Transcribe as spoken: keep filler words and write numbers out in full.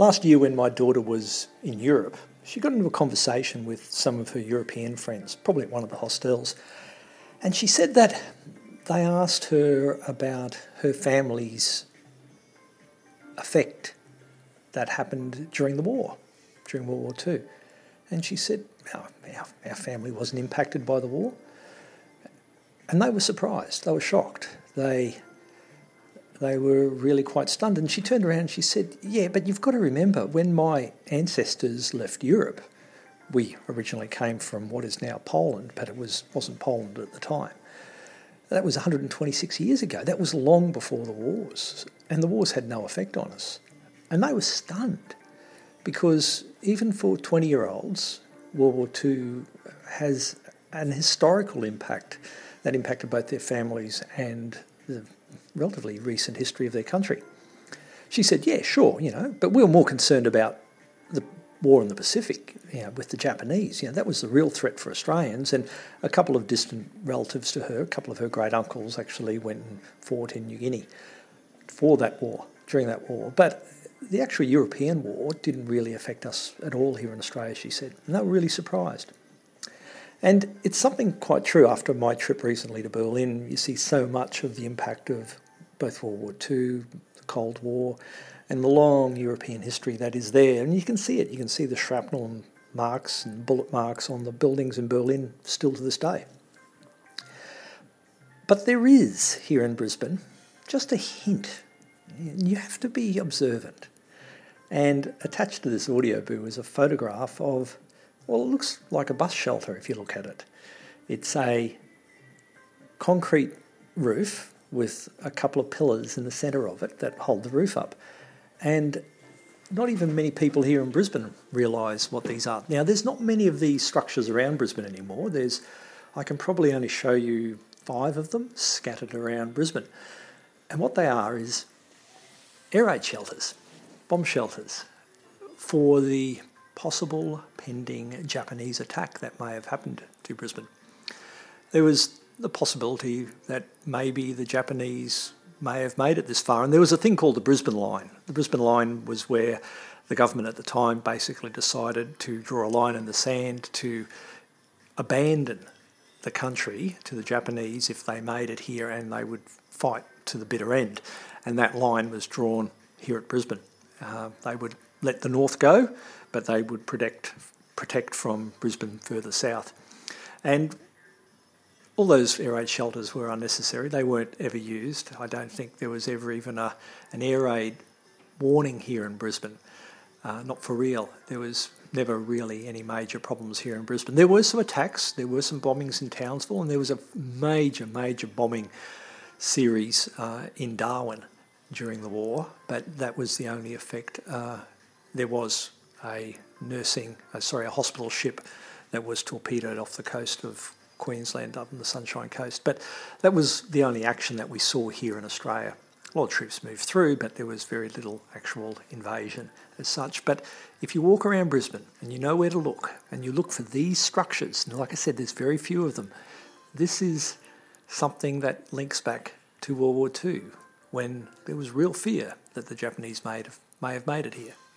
Last year when my daughter was in Europe, she got into a conversation with some of her European friends, probably at one of the hostels, and she said that they asked her about her family's effect that happened during the war, during World War Two. And she said, our, our, our family wasn't impacted by the war. And they were surprised, they were shocked. They they were really quite stunned. And she turned around and she said, yeah, but you've got to remember, when my ancestors left Europe, we originally came from what is now Poland, but it was, wasn't Poland at the time. That was one hundred twenty-six years ago. That was long before the wars. And the wars had no effect on us. And they were stunned because even for twenty-year-olds, World War Two has an historical impact that impacted both their families and the relatively recent history of their country. She said, yeah, sure, you know, but we were more concerned about the war in the Pacific, you know, with the Japanese. You know, that was the real threat for Australians, and a couple of distant relatives to her, a couple of her great uncles actually went and fought in New Guinea for that war, during that war. But the actual European war didn't really affect us at all here in Australia, she said, and they were really surprised. And it's something quite true. After my trip recently to Berlin, you see so much of the impact of both World War Two, the Cold War, and the long European history that is there. And you can see it. You can see the shrapnel and marks and bullet marks on the buildings in Berlin still to this day. But there is, here in Brisbane, just a hint. You have to be observant. And attached to this audio boo is a photograph of, well, it looks like a bus shelter if you look at it. It's a concrete roof with a couple of pillars in the centre of it that hold the roof up. And not even many people here in Brisbane realise what these are. Now, there's not many of these structures around Brisbane anymore. There's, I can probably only show you five of them scattered around Brisbane. And what they are is air raid shelters, bomb shelters, for the possible pending Japanese attack that may have happened to Brisbane. There was the possibility that maybe the Japanese may have made it this far, and there was a thing called the Brisbane Line. The Brisbane Line was where the government at the time basically decided to draw a line in the sand to abandon the country to the Japanese if they made it here, and they would fight to the bitter end. And that line was drawn here at Brisbane. Uh, they would let the north go, but they would protect protect from Brisbane further south. And all those air raid shelters were unnecessary. They weren't ever used. I don't think there was ever even a, an air raid warning here in Brisbane. Uh, not for real. There was never really any major problems here in Brisbane. There were some attacks, there were some bombings in Townsville, and there was a major, major bombing series uh, in Darwin during the war, but that was the only effect. Uh, there was a nursing, uh, sorry, a hospital ship that was torpedoed off the coast of Queensland up on the Sunshine Coast, but that was the only action that we saw here in Australia. A lot of troops moved through, but there was very little actual invasion as such. But if you walk around Brisbane and you know where to look, and you look for these structures, and like I said, there's very few of them, this is something that links back to World War Two, when there was real fear that the Japanese may have, may have made it here.